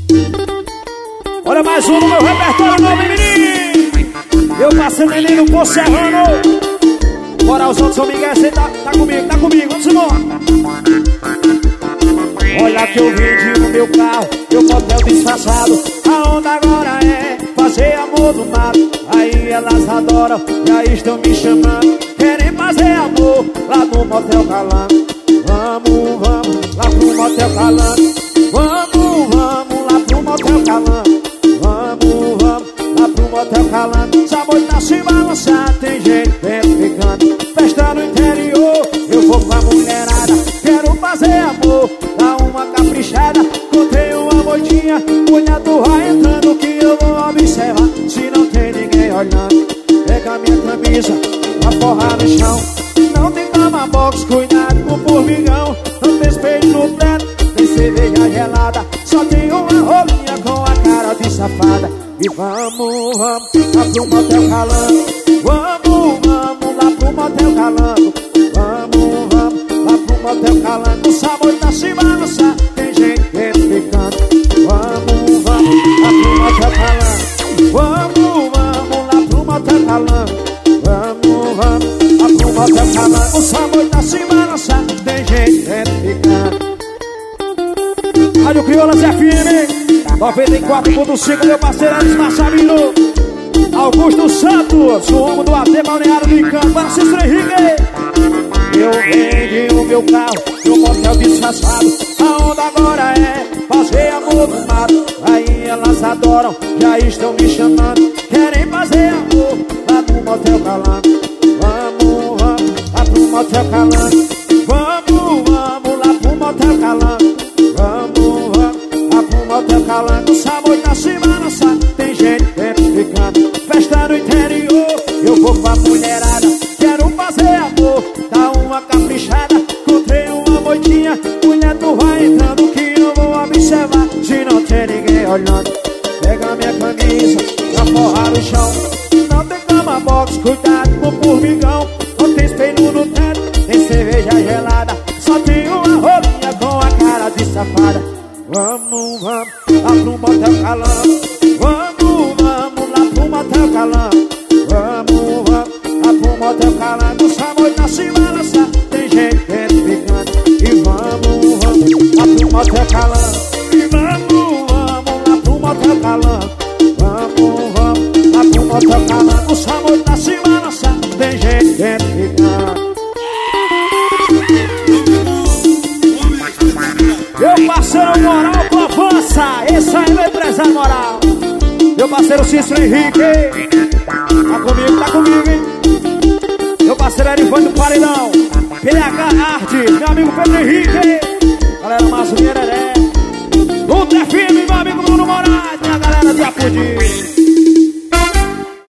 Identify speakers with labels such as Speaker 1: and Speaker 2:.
Speaker 1: Olha mais um no meu repertório novo, menino. Eu passei menino por Serrano. Moralzão de São Miguel, você tá comigo, vamos embora. Olha que eu vendi no meu carro, meu motel disfarçado. A onda agora é fazer amor no mato. Aí elas adoram, já estão me chamando. Querem fazer amor lá no motel Calango. Vamos, vamos lá pro motel Calango. Vamos, vamos lá pro motel Calango. Vamos, vamos lá pro motel Calango. Sabor tá se balançar, tem gente dentro ficando. Festa no interior, eu vou com a mulherada. Quero fazer amor, dá uma caprichada. Contei uma moitinha, cunhado vai entrando, que eu vou observar se não tem ninguém olhando. Pega minha camisa, a porra no chão. Não tem cama box, cuidado com o formigão. Não tem espelho no teto, tem cerveja gelada. Só tem uma rolinha com a cara de safada. E vamos, vamos lá pro motel Calango. Vamos, vamos lá pro motel Calango. Vamos, vamos lá pro motel Calango. O sabor tá se balançar, tem gente dentro ficando. Vamos, vamos lá pro motel Calango. Vamos, vamos lá pro motel Calango. Vamos, vamos lá pro motel Calango. O sabor tá se balançar, tem gente dentro ficando. Rádio Crioulas FM 94.5, meu parceiro Elis Marçalino, Augusto Santos, o rumo do AT Balneário do Encanto, Francisco Henrique. Eu vendi o meu carro, meu motel disfarçado. A onda agora é fazer amor no mato. Aí elas adoram, já estão me chamando. Querem fazer amor lá no motel Calango. Vamos, vamos lá pro motel Calango. Vamos, vamos lá pro motel Calango. Vamos, vamos lá pro motel Calango. O sabor tá se balançar, tem gente dentro ficando. Festa no interior, eu vou com a mulherada. Quero fazer amor, dá uma caprichada. Comprei uma moitinha, mulher tu vai entrando, que eu vou observar se não tem ninguém olhando. Pega minha camisa, pra forrar no chão. Não tem cama box, cuidado com o formigão. Não tem espelho no teto, tem cerveja gelada. Só tem uma rolinha com a cara de safada. Vamos, vamos lá pro motel Calango. Vamos, vamos lá pro motel Calango. Vamos, vamos lá pro motel Calango. O sabor tá se balançar, tem gente dentro ficando. E vamos, vamos lá pro motel Calango. E vamos, vamos lá pro motel Calango. Vamos, vamos lá pro motel Calango. O sabor tá se balançar, tem gente dentro ficando. Meu parceiro Moral com avança, esse aí é meu empresário Moral. Meu parceiro Cícero Henrique, tá comigo, hein? Meu parceiro Erivan do Paredão, PH Arte, meu amigo Pedro Henrique. Galera massa, Viereré Ultra FM, meu amigo Bruno Moraes, minha galera de Apudi.